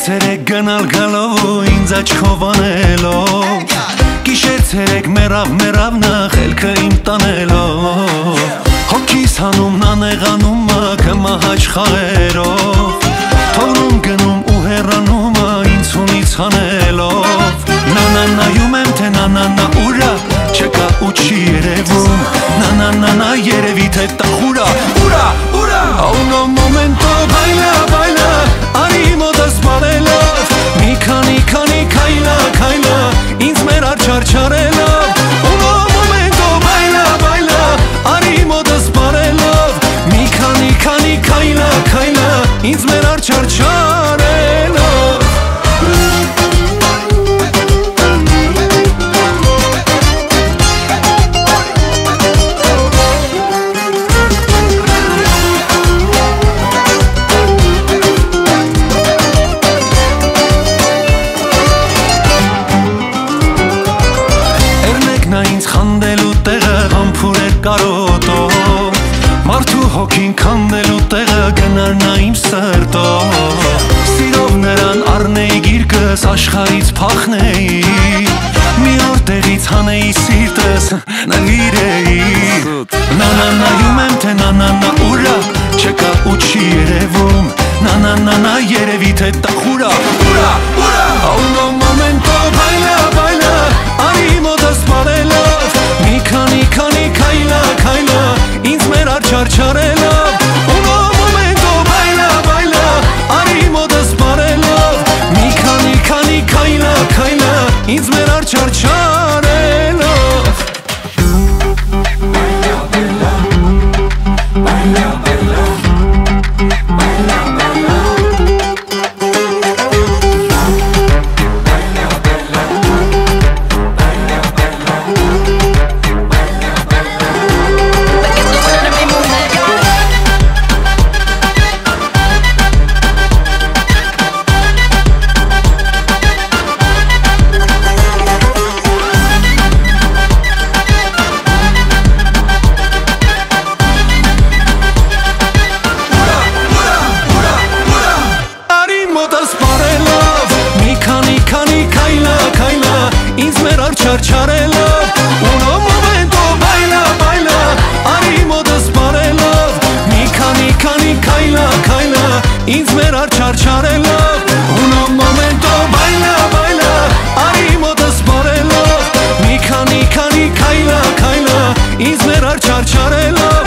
ցերեկ գնալ գալով ինձ աչքով անելով Գիշեր ցերեկ մերավ նա խելքը իմ տանելով Հոգիս հանում նա նեղանում կմահաճ խաղերով Թողնում գնում ու հեռանում ինձ հանելով Նանա նայում եմ թե նանա ուրա չկա ու չի երևում Նանա երևի թե տախուրա ուրա A uno momento baila Ari modas barelov Mi kani kaila Ինձ մեր արջարելով Uno momento baila Ari modas barelov Mi kani kaila Ինձ մեր արջարելով Կարոտով Մարդու հոգին քանդելու տեղը գնար նա իմ սրտով Սիրով նրան առնեի գիրկս աշխարից փախնեի Մի օր տեղից հանեի սիրտս նվիրեի Նանայում եմ թե նանա ուրա չկա ու չի երևում Նանա երևի թե տախուրա ուրա A uno momento baila Ari modas barelov Mi kani kaila Ինձ մեր արջարելով Uno momento baila Ari modas barelov Mi kani kaila Ինձ մեր արջարելով Ինձ մեր արջարելով Uno momento baila Ari modas barelov Mi kani kaila Ինձ մեր արջարելով Uno momento baila Ari modas barelov Mi kani kaila Ինձ մեր արջարելով